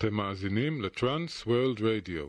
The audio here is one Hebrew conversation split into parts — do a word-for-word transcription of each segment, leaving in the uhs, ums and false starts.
אתם מאזינים לטרנס וורלד רדיו.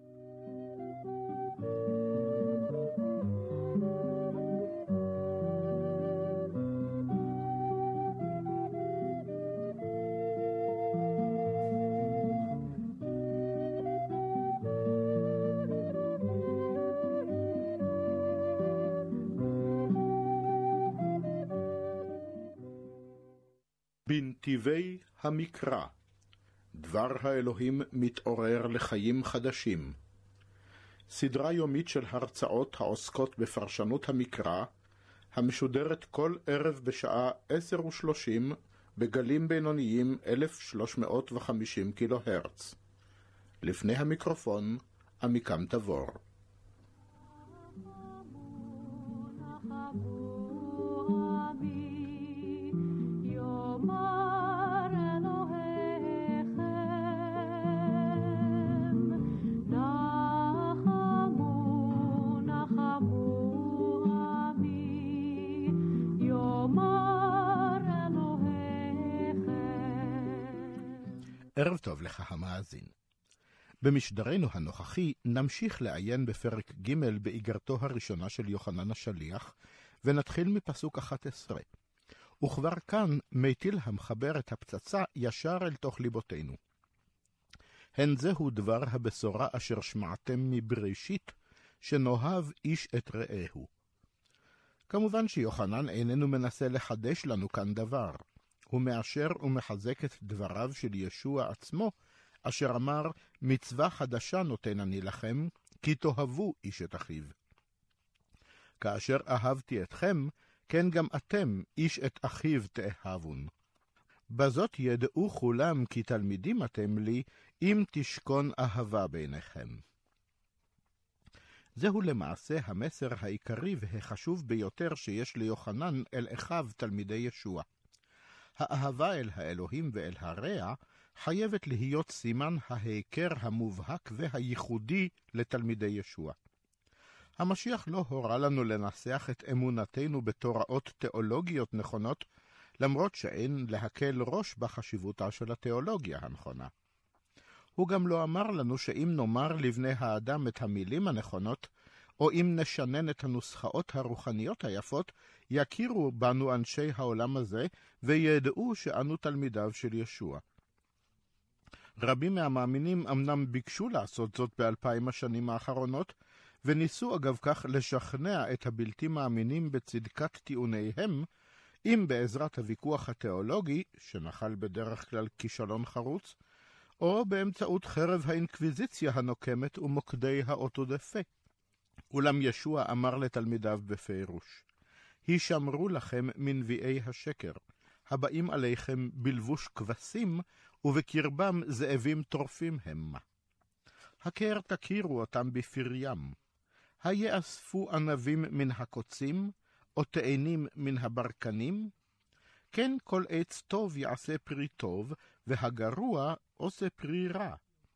בנתיבי המקרא, דבר האלוהים מתעורר לחיים חדשים. סדרה יומית של הרצאות העוסקות בפרשנות המקרא, המשודרת כל ערב בשעה עשר ושלושים בגלים בינוניים אלף שלוש מאות וחמישים קילו הרץ. לפני המיקרופון, עמיקם תבור. ערב טוב לך המאזין. במשדרנו הנוכחי נמשיך לעיין בפרק ג' באיגרתו הראשונה של יוחנן השליח, ונתחיל מפסוק אחת עשרה. וכבר כאן מיטיל המחבר את הפצצה ישר אל תוך ליבותינו. הן זהו דבר הבשורה אשר שמעתם מבראשית, שנאהב איש את רעהו. כמובן שיוחנן איננו מנסה לחדש לנו כאן דבר. הוא מאשר ומחזק את דבריו של ישוע עצמו, אשר אמר, מצווה חדשה נותן אני לכם, כי תאהבו איש את אחיו. כאשר אהבתי אתכם, כן גם אתם איש את אחיו תאהבון. בזאת ידעו כולם כי תלמידים אתם לי, אם תשכון אהבה ביניכם. זהו למעשה המסר העיקרי והחשוב ביותר שיש ליוחנן אל אחיו תלמידי ישוע. האהבה אל האלוהים ואל הרע חייבת להיות סימן ההיכר המובהק והייחודי לתלמידי ישוע. המשיח לא הורה לנו לנסח את אמונתנו בתוראות תיאולוגיות נכונות, למרות שאין להקל ראש בחשיבותה של התיאולוגיה הנכונה. הוא גם לא אמר לנו שאם נאמר לבני האדם את המילים הנכונות, או אם נשנן את הנוסחאות הרוחניות היפות, יכירו בנו אנשי העולם הזה, וידעו שאנו תלמידיו של ישוע. רבים מהמאמינים אמנם ביקשו לעשות זאת באלפיים השנים האחרונות, וניסו אגב כך לשכנע את הבלתי מאמינים בצדקת טיעוניהם, אם בעזרת הוויכוח התיאולוגי, שנחל בדרך כלל כישלון חרוץ, או באמצעות חרב האינקוויזיציה הנוקמת ומוקדי האוטודפה. אולם ישוע אמר לתלמידיו בפירוש, הישמרו לכם מנביאי השקר, הבאים עליכם בלבוש כבשים, ובקרבם זאבים טורפים המה. הכר תכירו אותם בפריים. היאספו ענבים מן הקוצים, או תאנים מן הברקנים? כן כל עץ טוב יעשה פרי טוב, והגרוע עושה פרי רע.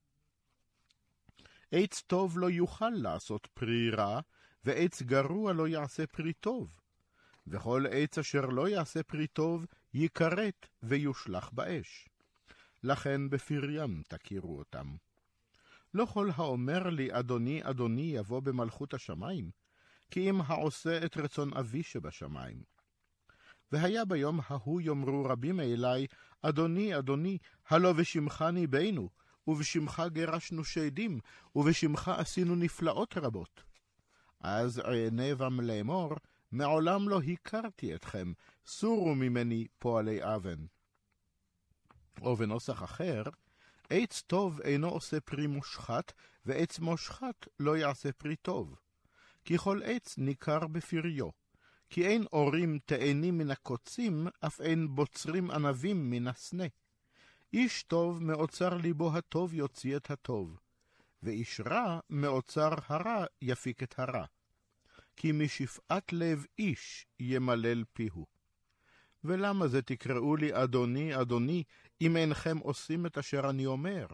עץ טוב לא יוכל לעשות פרי רע, ועץ גרוע לא יעשה פרי טוב. וכל עץ אשר לא יעשה פרי טוב, יקרט ויושלח באש. לכן בפריים תכירו אותם. לא כל האומר לי, אדוני, אדוני, יבוא במלכות השמיים, כי אם העושה את רצון אבי שבשמיים. והיה ביום ההוא יאמרו רבים אלי, אדוני, אדוני, הלא בשמך ניבאנו, ובשמך גרשנו שדים, ובשמך עשינו נפלאות רבות. אז עיני בם לאמור, מעולם לא הכרתי אתכם, סורו ממני פועלי אבן. או בנוסח אחר, עץ טוב אינו עושה פרי מושחת, ועץ מושחת לא יעשה פרי טוב. כי כל עץ ניכר בפריו, כי אין אורים תאנים מן הקוצים, אף אין בוצרים ענבים מן הסנה. איש טוב מאוצר ליבו הטוב יוציא את הטוב, ואיש רע מאוצר הרע יפיק את הרע. כי משפעת לב איש ימלל פיהו. ולמה זה תקראו לי אדוני, אדוני, אם אינכם עושים את אשר אני אומר?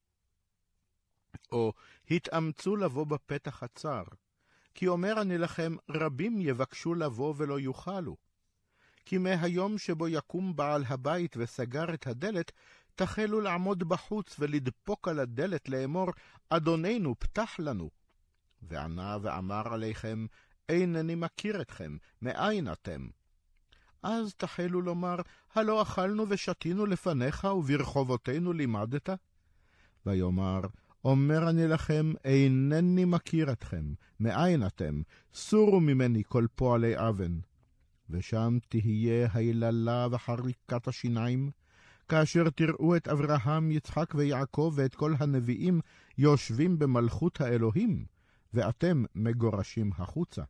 או התאמצו לבוא בפתח הצר, כי אומר אני לכם, רבים יבקשו לבוא ולא יוכלו. כי מהיום שבו יקום בעל הבית וסגר את הדלת, תחלו לעמוד בחוץ ולדפוק על הדלת לאמור, אדוננו, פתח לנו. וענה ואמר עליכם, אינני מכיר אתכם, מאין אתם? אז תחלו לומר, הלא אכלנו ושתינו לפניך וברחובותינו לימדת? ויאמר, אומר אני לכם, אינני מכיר אתכם, מאין אתם? סורו ממני כל פועלי אבן. ושם תהיה היללה וחריקת השיניים, כאשר תראו את אברהם, יצחק ויעקב ואת כל הנביאים יושבים במלכות האלוהים, ואתם מגורשים החוצה.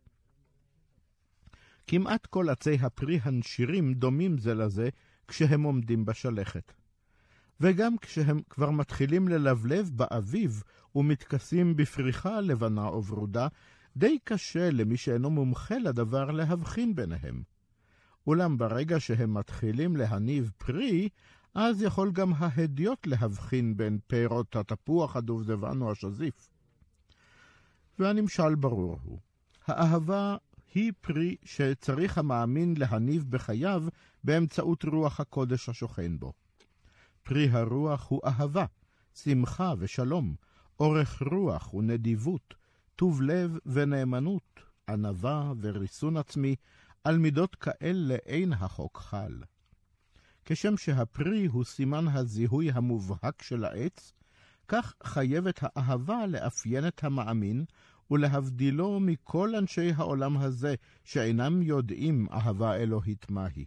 כמעט כל עצי הפרי הנשירים דומים זה לזה כשהם עומדים בשלכת. וגם כשהם כבר מתחילים ללבלב באביב ומתכסים בפריחה לבנה או ורודה, די קשה למי שאינו מומחה לדבר להבחין ביניהם. אולם ברגע שהם מתחילים להניב פרי, אז יכול גם ההדיוט להבחין בין פירות התפוח, הדובדבן או השזיף. והנמשל ברור הוא. האהבה היא פרי שצריך המאמין להניב בחייו באמצעות רוח הקודש השוכן בו. פרי הרוח הוא אהבה, שמחה ושלום, אורך רוח ונדיבות, טוב לב ונאמנות, ענווה וריסון עצמי, על מידות כאלה אין החוק חל. כשם שהפרי הוא סימן הזיהוי המובהק של העץ, כך חייבת האהבה לאפיין את המאמין ולהבדילו מכל אנשי העולם הזה שאינם יודעים אהבה אלוהית מהי.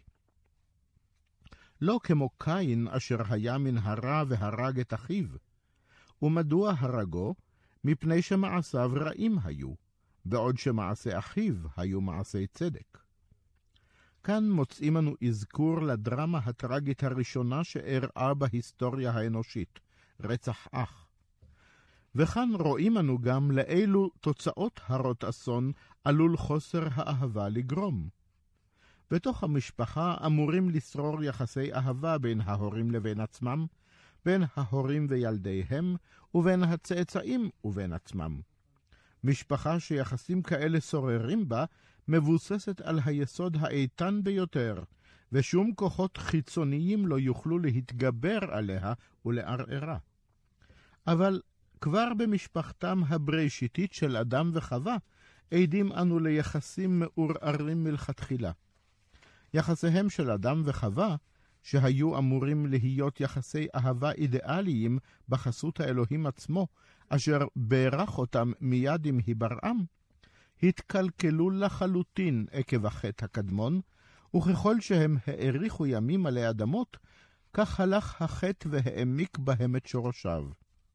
לא כמו קין אשר היה מן הרע והרג את אחיו. ומדוע הרגו? מפני שמעשיו רעים היו, בעוד שמעשי אחיו היו מעשי צדק. כאן מוצאים אנו אזכור לדרמה הטרגית הראשונה שאירעה בהיסטוריה האנושית, רצח אח. וכאן רואים אנו גם לאילו תוצאות הרות אסון עלול חוסר האהבה לגרום. בתוך המשפחה אמורים לשרור יחסי אהבה בין ההורים לבין עצמם, בין ההורים וילדיהם, ובין הצאצאים ובין עצמם. משפחה שיחסים כאלה שוררים בה, מבוססת על היסוד האיתן ביותר, ושום כוחות חיצוניים לא יוכלו להתגבר עליה ולערערה. אבל כבר במשפחתם הבראשיתית של אדם וחווה, עדים אנו ליחסים מעורערים מלכתחילה. יחסיהם של אדם וחווה, שהיו אמורים להיות יחסי אהבה אידיאליים בחסות האלוהים עצמו, אשר ברך אותם מיד עם היברעם, התקלקלו לחלוטין עקב החטא הקדמון, וככל שהם האריכו ימים עלי אדמות, כך הלך החטא והעמיק בהם את שורשיו.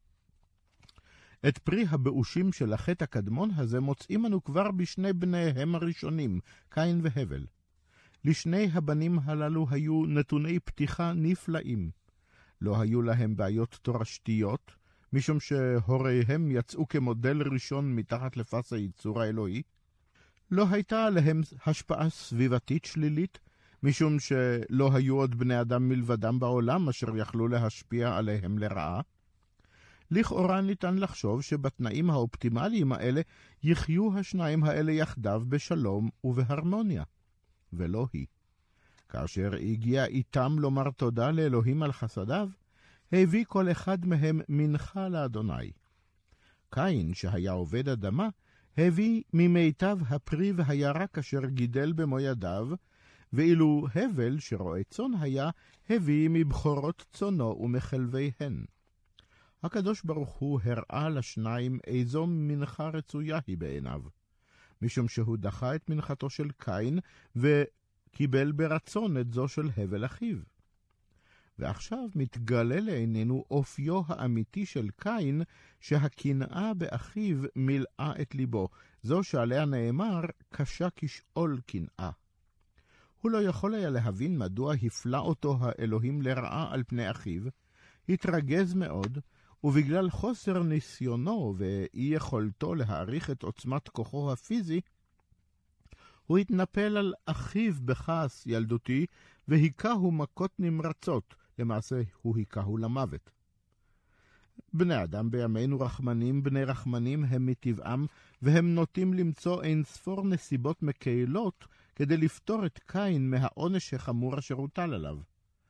את פרי הבאושים של החטא הקדמון הזה מוצאים אנו כבר בשני בניהם הראשונים, קין והבל. לשני הבנים הללו היו נתוני פתיחה נפלאים. לא היו להם בעיות תורשתיות, משום שהוריהם יצאו כמודל ראשון מתחת לפס הייצור האלוהי. לא הייתה עליהם השפעה סביבתית שלילית, משום שלא היו עוד בני אדם מלבדם בעולם אשר יכלו להשפיע עליהם לרעה. לכאורה ניתן לחשוב שבתנאים האופטימליים האלה יחיו השניים האלה יחדיו בשלום ובהרמוניה. ולא היא. כאשר הגיע איתם לומר תודה לאלוהים על חסדיו, הביא כל אחד מהם מנחה לאדוני. קין, שהיה עובד אדמה, הביא ממיטב הפרי והירק אשר גידל במו ידיו, ואילו הבל, שרועה צאן היה, הביא מבחורות צאנו ומחלביהן. הקדוש ברוך הוא הראה לשניים איזו מנחה רצויה היא בעיניו, משום שהוא דחה את מנחתו של קין וקיבל ברצון את זו של הבל אחיו. ועכשיו מתגלה לעינינו אופיו האמיתי של קין, שהקנאה באחיו מילאה את ליבו, זו שעליה נאמר קשה כשאול קנאה. הוא לא יכול היה להבין מדוע הפלה אותו האלוהים לרעה על פני אחיו, התרגז מאוד, ובגלל חוסר ניסיונו ואי יכולתו להעריך את עוצמת כוחו הפיזי, הוא התנפל על אחיו בכעס ילדותי, והיקהו מכות נמרצות, למעשה הוא היקהו למוות. בני אדם בימינו רחמנים, בני רחמנים הם מטבעם, והם נוטים למצוא אין ספור נסיבות מקהלות כדי לפתור את קין מהעונש החמור אשר הוטל עליו.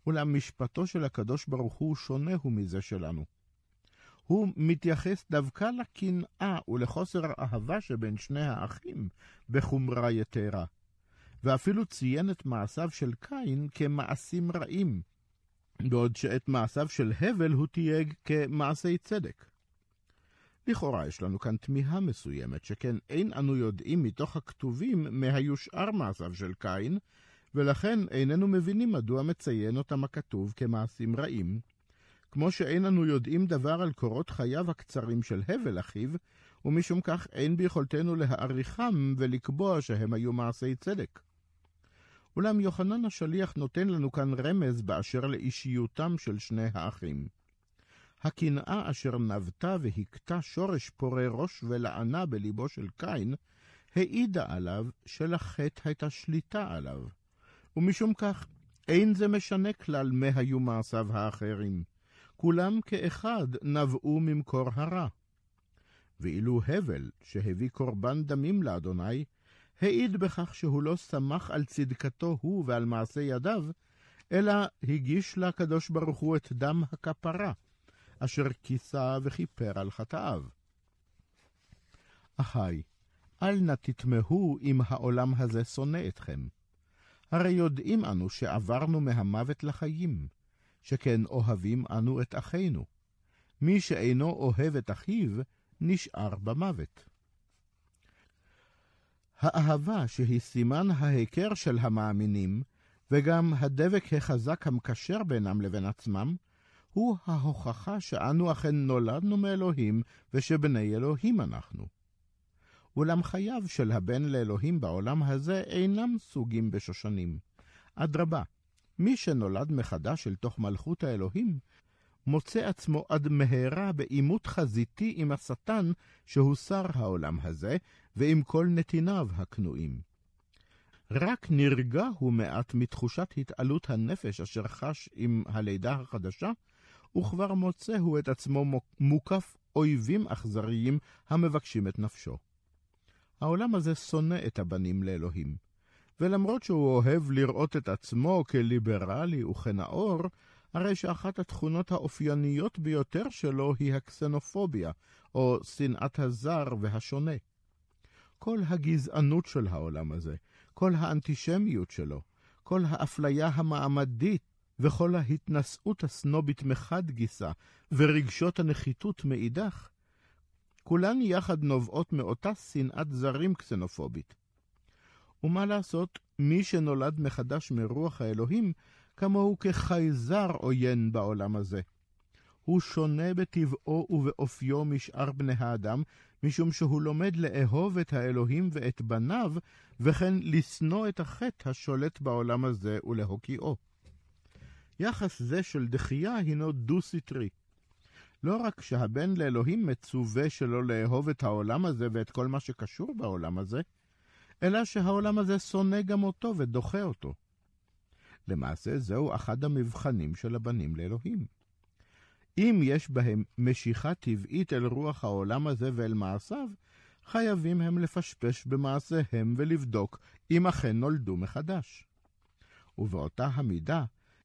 אולם משפטו של הקדוש ברוך הוא שונה הוא מזה שלנו. הוא מתייחס דווקא לקנאה ולחוסר האהבה שבין שני האחים בחומרה יתרה, ואפילו ציין את מעשיו של קין כמעשים רעים, בעוד שאת מעשיו של הבל הוא תייג כמעשי צדק. לכאורה יש לנו כאן תמיהה מסוימת, שכן אין אנו יודעים מתוך הכתובים מה היו שאר מעשיו של קין, ולכן איננו מבינים מדוע מציין אותם הכתוב כמעשים רעים, כמו שאין אנו יודעים דבר על קורות חייו הקצרים של הבל אחיו, ומשום כך אין ביכולתנו להעריכם ולקבוע שהם היו מעשי צדק. אולם יוחנן השליח נותן לנו כאן רמז באשר לאישיותם של שני האחים. הקנאה אשר נבטה והקטה שורש פורה ראש ולענה בליבו של קין, העידה עליו שלחטא הייתה שליטה עליו, ומשום כך אין זה משנה כלל מה היו מעשיו האחרים. כולם כאחד נבעו ממקור הרע. ואילו הבל, שהביא קורבן דמים לאדוני, העיד בכך שהוא לא שמח על צדקתו הוא ועל מעשה ידיו, אלא הגיש לקדוש ברוך הוא את דם הכפרה, אשר כיסה וכיפר על חטאיו. אחי, אל נא תתמהו אם העולם הזה שונא אתכם. הרי יודעים אנו שעברנו מהמוות לחיים, שכן אוהבים אנו את אחינו. מי שאינו אוהב את אחיו, נשאר במוות. האהבה שהיא סימן ההיכר של המאמינים, וגם הדבק החזק המקשר בינם לבין עצמם, הוא ההוכחה שאנו אכן נולדנו מאלוהים, ושבני אלוהים אנחנו. אולם חייו של הבן לאלוהים בעולם הזה אינם סוגים בשושנים. אדרבה, מי שנולד מחדש אל תוך מלכות האלוהים, מוצא עצמו עד מהרה בעימות חזיתי עם השטן שהוא שר העולם הזה, ועם כל נתיניו הכנועים. רק נרגע הוא מעט מתחושת התעלות הנפש אשר חש עם הלידה החדשה, וכבר מוצא הוא את עצמו מוקף אויבים אכזריים המבקשים את נפשו. העולם הזה שונא את הבנים לאלוהים, ולמרות שהוא אוהב לראות את עצמו כליברלי וכנאור, הרי שאחת התכונות האופייניות ביותר שלו היא הקסנופוביה, או שנאת הזר והשונה. כל הגזענות של העולם הזה, כל האנטישמיות שלו, כל האפליה המעמדית, וכל ההתנשאות הסנובית מחד גיסה, ורגשות הנחיתות מאידך, כולן יחד נובעות מאותה שנאת זרים קסנופובית. ומה לעשות, מי שנולד מחדש מרוח האלוהים, כמוהו כחייזר עוין בעולם הזה. הוא שונה בטבעו ובאופיו משאר בני האדם, משום שהוא לומד לאהוב את האלוהים ואת בניו, וכן לשנוא את החטא השולט בעולם הזה ולהוקיעו. יחס זה של דחייה הינו דו-סטרי. לא רק שהבן לאלוהים מצווה שלא לאהוב את העולם הזה ואת כל מה שקשור בעולם הזה, אלא שהעולם הזה שונא גם אותו ודוחה אותו. למעשה זהו אחד המבחנים של הבנים לאלוהים. אם יש בהם משיכה טבעית אל רוח העולם הזה ואל מעשיו, חייבים הם לפשפש במעשיהם ולבדוק אם אכן נולדו מחדש. ובאותה המידה,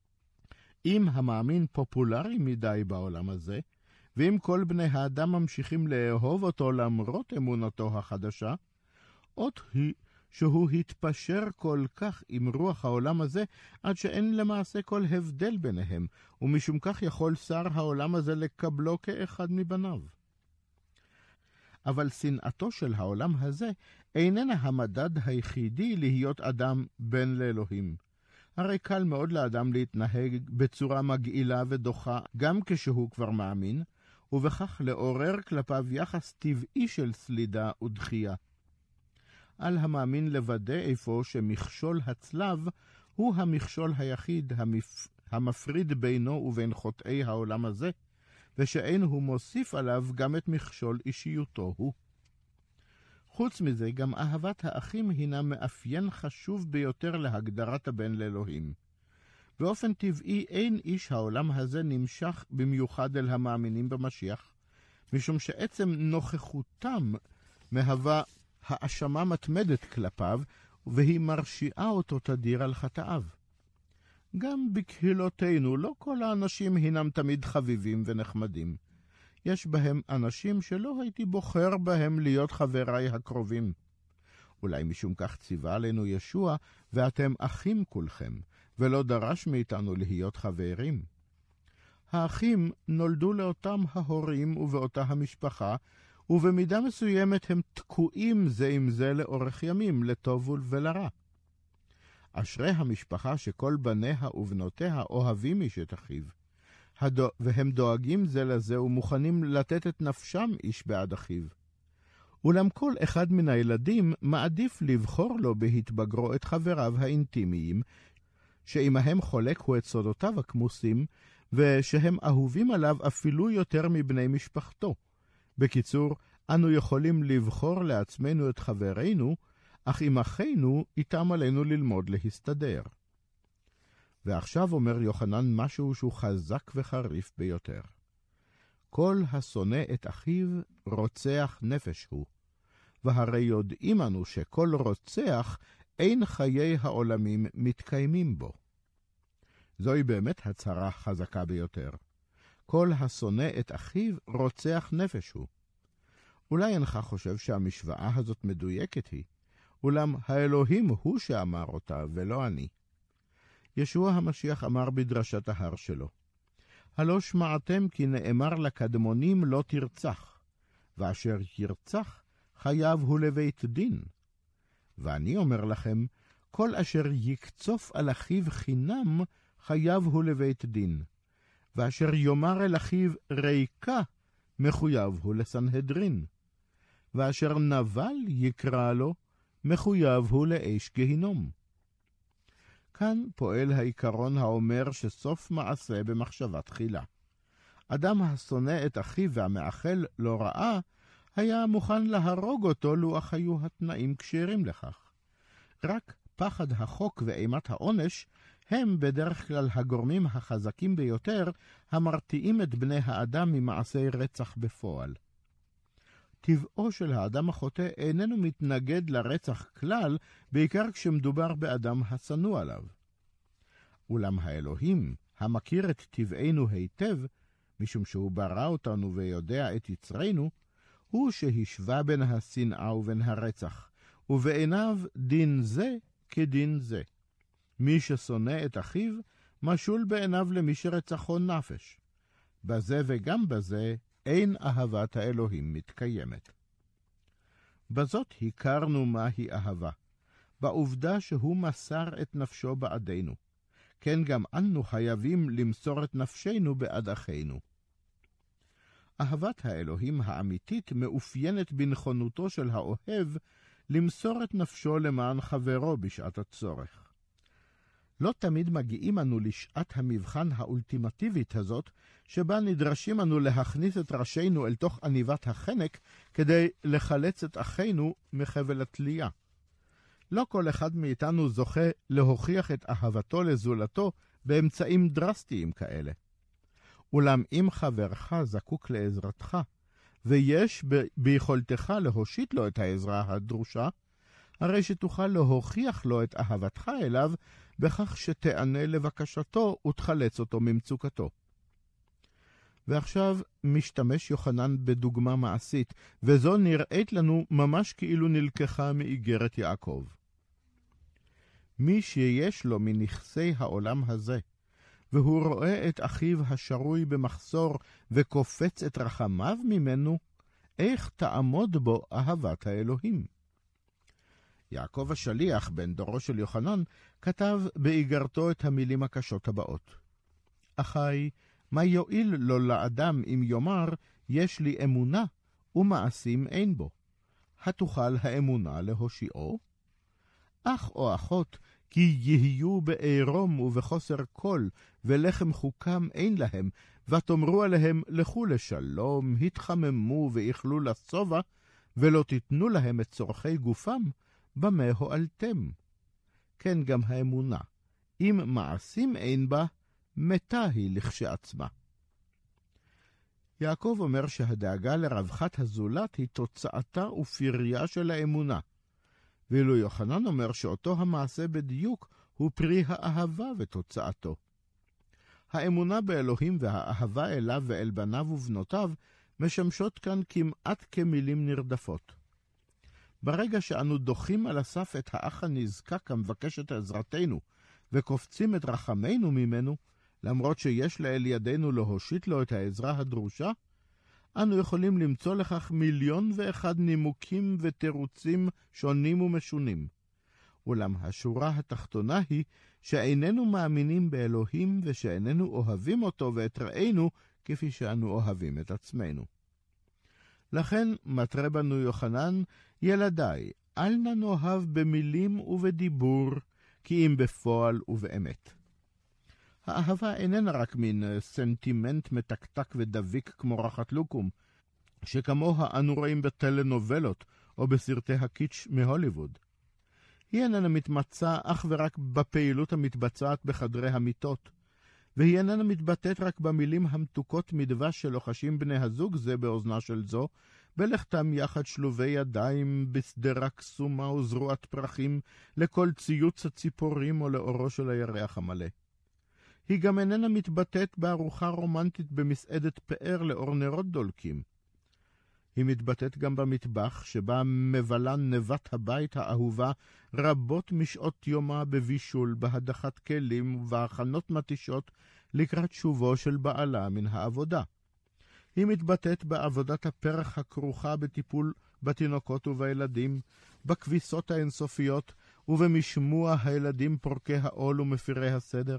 אם המאמין פופולרי מדי בעולם הזה, ואם כל בני האדם ממשיכים לאהוב אותו למרות אמונתו החדשה, עוד היא שהוא התפשר כל כך עם רוח העולם הזה, עד שאין למעשה כל הבדל ביניהם, ומשום כך יכול שר העולם הזה לקבלו כאחד מבניו. אבל שנאתו של העולם הזה איננה המדד היחידי להיות אדם בן לאלוהים. הרי קל מאוד לאדם להתנהג בצורה מגעילה ודוחה, גם כשהוא כבר מאמין, ובכך לעורר כלפיו יחס טבעי של סלידה ודחייה. על המאמין לוודא איפה שמכשול הצלב הוא המכשול היחיד המפ... המפריד בינו ובין חוטאי העולם הזה, ושאין הוא מוסיף עליו גם את מכשול אישיותו הוא. חוץ מזה, גם אהבת האחים הינה מאפיין חשוב ביותר להגדרת הבן לאלוהים. באופן טבעי אין איש העולם הזה נמשך במיוחד אל המאמינים במשיח, משום שעצם נוכחותם מהווה האשמה מתמדת כלפיו, והיא מרשיעה אותו תדיר על חטאיו. גם בקהילותינו לא כל האנשים הינם תמיד חביבים ונחמדים. יש בהם אנשים שלא הייתי בוחר בהם להיות חבריי הקרובים. אולי משום כך ציווה עלינו ישוע, ואתם אחים כולכם, ולא דרש מאיתנו להיות חברים. האחים נולדו לאותם ההורים ובאותה המשפחה, ובמידה מסוימת הם תקועים זה עם זה לאורך ימים, לטוב ולרע. אשרי המשפחה שכל בניה ובנותיה אוהבים איש את אחיו, הדו... והם דואגים זה לזה ומוכנים לתת את נפשם איש בעד אחיו. אולם כל אחד מן הילדים מעדיף לבחור לו בהתבגרו את חבריו האינטימיים, שעמהם חולק הוא את סודותיו הכמוסים, ושהם אהובים עליו אפילו יותר מבני משפחתו. בקיצור, אנו יכולים לבחור לעצמנו את חברינו, אך עם אחינו איתם עלינו ללמוד להסתדר. ועכשיו אומר יוחנן משהו שהוא חזק וחריף ביותר. כל השונא את אחיו רוצח נפש הוא, והרי יודעים אנו שכל רוצח אין חיי העולמים מתקיימים בו. זוהי באמת הצהרה חזקה ביותר. כל השונא את אחיו רוצח נפש הוא. אולי אינך חושב שהמשוואה הזאת מדויקת היא, אולם האלוהים הוא שאמר אותה ולא אני. ישוע המשיח אמר בדרשת ההר שלו, הלא שמעתם כי נאמר לקדמונים לא תרצח, ואשר ירצח חייב הוא לבית דין. ואני אומר לכם, כל אשר יקצוף על אחיו חינם חייב הוא לבית דין, ואשר יאמר אל אחיו ריקה מחויב הוא לסנהדרין, ואשר נבל יקרא לו מחויב הוא לאש גהינום. כאן פועל העיקרון האומר שסוף מעשה במחשבה תחילה. אדם השונא את אחיו והמאחל לא רעה, היה מוכן להרוג אותו לו אך היו התנאים כשרים לכך. רק פחד החוק ואימת העונש הם בדרך כלל הגורמים החזקים ביותר המרתיעים את בני האדם ממעשי רצח בפועל. טבעו של האדם החוטא איננו מתנגד לרצח כלל, בעיקר כשמדובר באדם השנוא עליו. אולם האלוהים, המכיר את טבענו היטב, משום שהוא ברא אותנו ויודע את יצרנו, הוא שהשווה בין השנאה ובין הרצח, ובעיניו דין זה כדין זה. מי ששונא את אחיו, משול בעיניו למי שרצחו נפש. בזה וגם בזה אין אהבת האלוהים מתקיימת. בזאת הכרנו מהי אהבה, בעובדה שהוא מסר את נפשו בעדנו. כן גם אנו חייבים למסור את נפשנו בעד אחינו. אהבת האלוהים האמיתית מאופיינת בנכונותו של האוהב למסור את נפשו למען חברו בשעת הצורך. לא תמיד מגיעים אנו לשעת המבחן האולטימטיבית הזאת, שבה נדרשים אנו להכניס את ראשינו אל תוך עניבת החנק, כדי לחלץ את אחינו מחבל התלייה. לא כל אחד מאיתנו זוכה להוכיח את אהבתו לזולתו באמצעים דרסטיים כאלה. אולם אם חברך זקוק לעזרתך, ויש ב- ביכולתך להושיט לו את העזרה הדרושה, הרי שתוכל להוכיח לו את אהבתך אליו, בכך שתענה לבקשתו ותחלץ אותו ממצוקתו. ועכשיו משתמש יוחנן בדוגמה מעשית, וזו נראית לנו ממש כאילו נלקחה מאיגרת יעקב. מי שיש לו מנכסי העולם הזה, והוא רואה את אחיו השרוי במחסור וקופץ את רחמיו ממנו, איך תעמוד בו אהבת האלוהים? יעקב השליח, בן דורו של יוחנן, כתב באיגרתו את המילים הקשות הבאות. אחי, מה יועיל לו לאדם אם יאמר, יש לי אמונה, ומעשים אין בו? התוכל האמונה להושיעו? אח או אחות, כי יהיו בעירום ובחוסר כל, ולחם חוקם אין להם, ותאמרו עליהם, לכו לשלום, התחממו ואיכלו לסובה, ולא תיתנו להם את צורכי גופם, במה הועלתם? כן גם האמונה, אם מעשים אין בה, מתה היא לכשעצמה. יעקב אומר שהדאגה לרווחת הזולת היא תוצאתה ופריה של האמונה, ואילו יוחנן אומר שאותו המעשה בדיוק הוא פרי האהבה ותוצאתו. האמונה באלוהים והאהבה אליו ואל בניו ובנותיו משמשות כאן כמעט כמילים נרדפות. ברגע שאנו דוחים על הסף את האח הנזקק המבקש את עזרתנו, וקופצים את רחמנו ממנו, למרות שיש לאל ידינו להושיט לו את העזרה הדרושה, אנו יכולים למצוא לכך מיליון ואחד נימוקים ותירוצים שונים ומשונים. אולם השורה התחתונה היא שאיננו מאמינים באלוהים ושאיננו אוהבים אותו ואת רעינו כפי שאנו אוהבים את עצמנו. לכן מטרה בנו יוחנן, ילדיי, אל נא נאהב במילים ובדיבור, כי אם בפועל ובאמת. האהבה איננה רק מין סנטימנט מתקתק ודביק כמו רחת לוקום, שכמוה אנו רואים בטלנובלות או בסרטי הקיץ' מהוליווד. היא איננה מתמצה אך ורק בפעילות המתבצעת בחדרי המיטות, והיא איננה מתבטאת רק במילים המתוקות מדבש שלוחשים בני הזוג זה באוזנה של זו, בלכתם יחד שלובי ידיים בסדרה קסומה וזרועת פרחים לכל ציוץ הציפורים או לאורו של הירח המלא. היא גם איננה מתבטאת בארוחה רומנטית במסעדת פאר לאור נרות דולקים. היא מתבטאת גם במטבח שבה מבלה נבת הבית האהובה רבות משעות יומה בבישול, בהדחת כלים ובהכנות מתישות לקראת שובו של בעלה מן העבודה. היא מתבטאת בעבודת הפרח הכרוכה בטיפול בתינוקות ובילדים, בכביסות האינסופיות ובמשמוע הילדים פורקי העול ומפירי הסדר.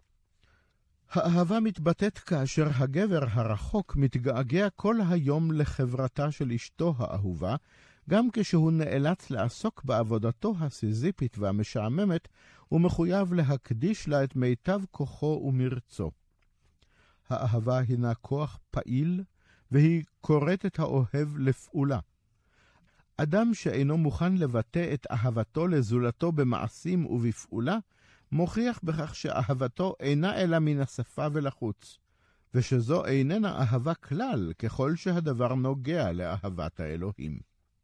האהבה מתבטאת כאשר הגבר הרחוק מתגעגע כל היום לחברתה של אשתו האהובה, גם כשהוא נאלץ לעסוק בעבודתו הסיזיפית והמשעממת, ומחויב להקדיש לה את מיטב כוחו ומרצו. האהבה הינה כוח פעיל, והיא קוראת את האוהב לפעולה. אדם שאינו מוכן לבטא את אהבתו לזולתו במעשים ובפעולה, מוכיח בכך שאהבתו אינה אלא מן השפה ולחוץ, ושזו איננה אהבה כלל ככל שהדבר נוגע לאהבת האלוהים.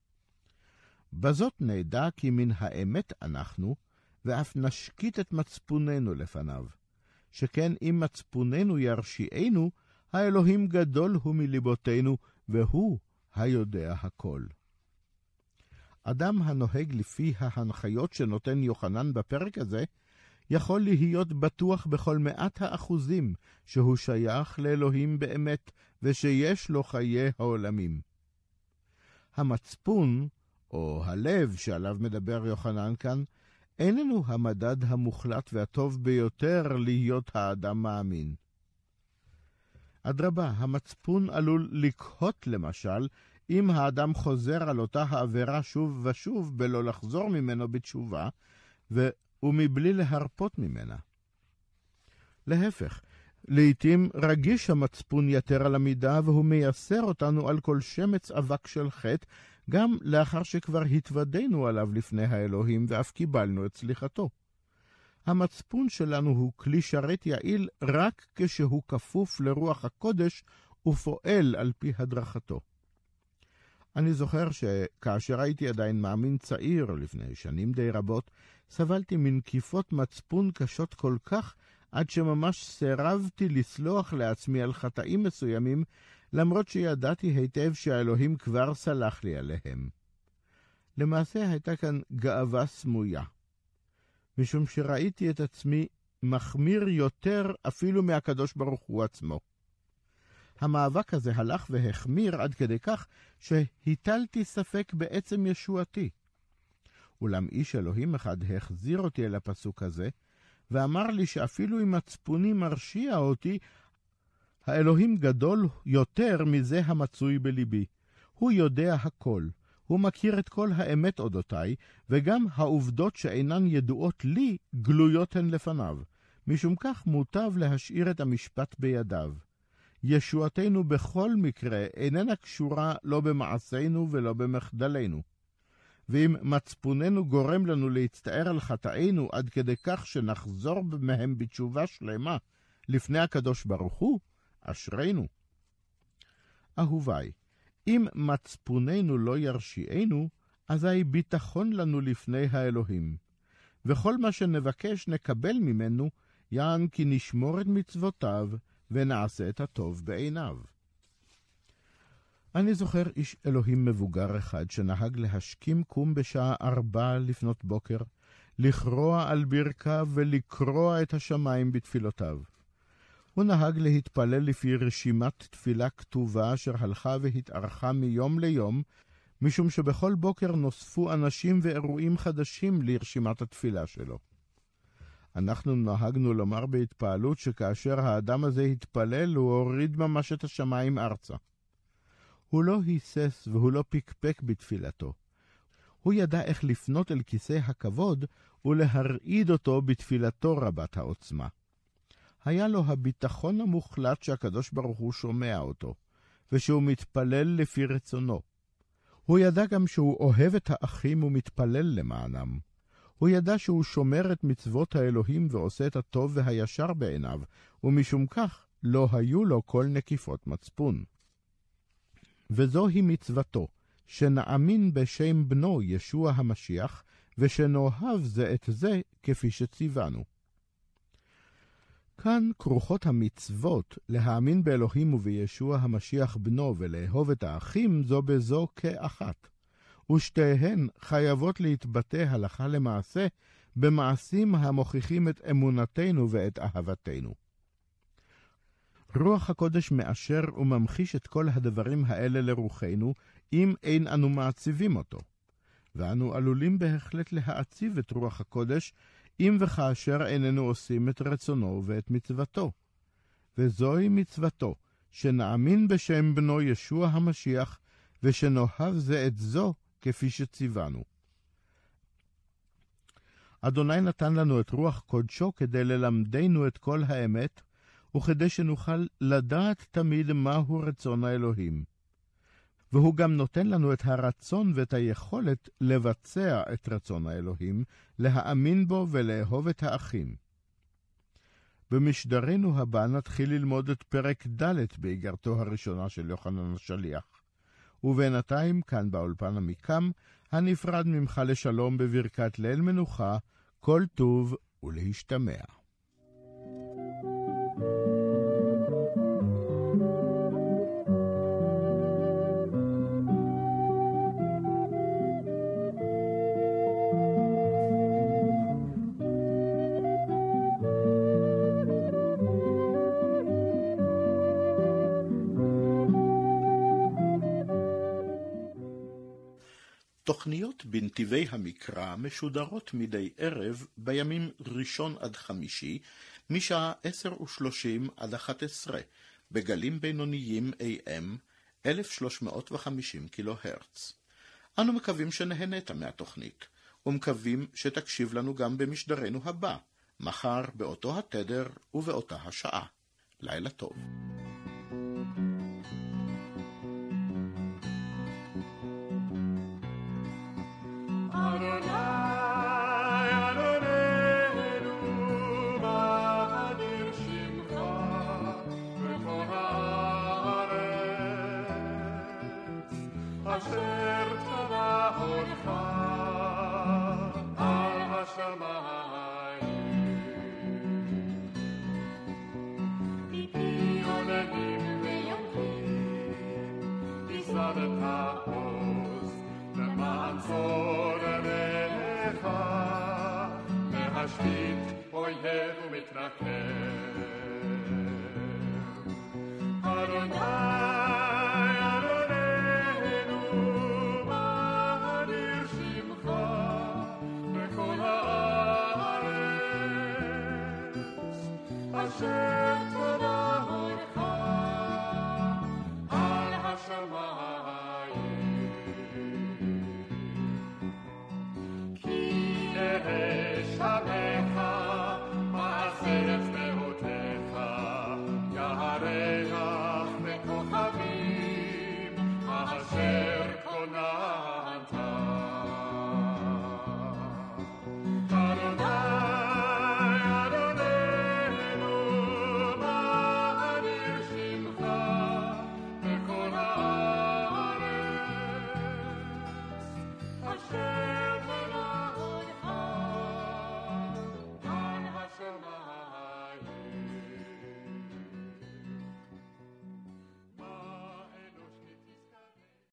בזאת נדע כי מן האמת אנחנו, ואף נשקיט את מצפוננו לפניו, שכן אם מצפוננו ירשיענו, האלוהים גדול הוא מליבותינו, והוא היודע הכל. אדם הנוהג לפי ההנחיות שנותן יוחנן בפרק הזה, יכול להיות בטוח בכל מאת האחוזים שהוא שייך לאלוהים באמת, ושיש לו חיי העולמים. המצפון, או הלב שעליו מדבר יוחנן כאן, איננו המדד המוחלט והטוב ביותר להיות האדם מאמין. אדרבה, המצפון עלול לקהות למשל, אם האדם חוזר על אותה העבירה שוב ושוב בלא לחזור ממנו בתשובה, ו... ומבלי להרפות ממנה. להפך, לעתים רגיש המצפון יתר על המידה, והוא מייסר אותנו על כל שמץ אבק של חטא, גם לאחר שכבר התוודנו עליו לפני האלוהים ואף קיבלנו את סליחתו. המצפון שלנו הוא כלי שרת יעיל רק כשהוא כפוף לרוח הקודש ופועל על פי הדרכתו. אני זוכר שכאשר הייתי עדיין מאמין צעיר לפני שנים די רבות, סבלתי מנקיפות מצפון קשות כל כך, עד שממש סירבתי לסלוח לעצמי על חטאים מסוימים, למרות שידעתי היטב שהאלוהים כבר סלח לי עליהם. למעשה הייתה כאן גאווה סמויה, משום שראיתי את עצמי מחמיר יותר אפילו מהקדוש ברוך הוא עצמו. המאבק הזה הלך והחמיר עד כדי כך שהיטלתי ספק בעצם ישועתי. אולם איש אלוהים אחד החזיר אותי אל הפסוק הזה, ואמר לי שאפילו אם מצפוני מרשיע אותי, האלוהים גדול יותר מזה המצוי בליבי. הוא יודע הכל, הוא מכיר את כל האמת אודותיי, וגם העובדות שאינן ידועות לי גלויות הן לפניו. משום כך מוטב להשאיר את המשפט בידיו. ישועתנו בכל מקרה איננה קשורה לא במעשינו ולא במחדלנו. ואם מצפוננו גורם לנו להצטער על חטאינו עד כדי כך שנחזור מהם בתשובה שלמה לפני הקדוש ברוך הוא, אשרינו. אהוביי, אם מצפוננו לא ירשיענו, אזי ביטחון לנו לפני האלוהים. וכל מה שנבקש נקבל ממנו, יען כי נשמור את מצוותיו, ונעשה את הטוב בעיניו. אני זוכר איש אלוהים מבוגר אחד שנהג להשכים קום בשעה ארבע לפנות בוקר, לכרוע על ברכיו ולקרוע את השמיים בתפילותיו. הוא נהג להתפלל לפי רשימת תפילה כתובה אשר הלכה והתארכה מיום ליום, משום שבכל בוקר נוספו אנשים ואירועים חדשים לרשימת התפילה שלו. אנחנו נהגנו לומר בהתפעלות שכאשר האדם הזה התפלל, הוא הוריד ממש את השמיים ארצה. הוא לא היסס והוא לא פקפק בתפילתו. הוא ידע איך לפנות אל כיסא הכבוד ולהרעיד אותו בתפילתו רבת העוצמה. היה לו הביטחון המוחלט שהקדוש ברוך הוא שומע אותו, ושהוא מתפלל לפי רצונו. הוא ידע גם שהוא אוהב את האחים ומתפלל למענם. הוא ידע שהוא שומר את מצוות האלוהים ועושה את הטוב והישר בעיניו, ומשום כך לא היו לו כל נקיפות מצפון. וזוהי מצוותו, שנאמין בשם בנו ישוע המשיח, ושנאהב זה את זה כפי שציוונו. כאן כרוכות המצוות להאמין באלוהים ובישוע המשיח בנו ולאהוב את האחים זו בזו כאחת, ושתיהן חייבות להתבטא הלכה למעשה במעשים המוכיחים את אמונתנו ואת אהבתנו. רוח הקודש מאשר וממחיש את כל הדברים האלה לרוחנו, אם אין אנו מעציבים אותו. ואנו עלולים בהחלט להעציב את רוח הקודש, אם וכאשר איננו עושים את רצונו ואת מצוותו. וזוהי מצוותו, שנאמין בשם בנו ישוע המשיח, ושנאהב זה את זו כפי שציוונו. אדוני נתן לנו את רוח קודשו כדי ללמדנו את כל האמת, וכדי שנוכל לדעת תמיד מהו רצון האלוהים. והוא גם נותן לנו את הרצון ואת היכולת לבצע את רצון האלוהים, להאמין בו ולאהוב את האחים. במשדרנו הבא נתחיל ללמוד את פרק ד' באיגרתו הראשונה של יוחנן השליח. ובינתיים כאן באולפן המקם, הנפרד ממך לשלום בברכת ליל מנוחה, כל טוב ולהשתמע. תוכניות בנתיבי המקרא משודרות מדי ערב בימים ראשון עד חמישי, משעה עשר ושלושים עד אחת עשרה, בגלים בינוניים איי אם אלף שלוש מאות וחמישים קילו הרץ. אנו מקווים שנהנית מהתוכנית, ומקווים שתקשיב לנו גם במשדרנו הבא, מחר באותו התדר ובאותה השעה. לילה טוב. Steht, wo Jesu mit nach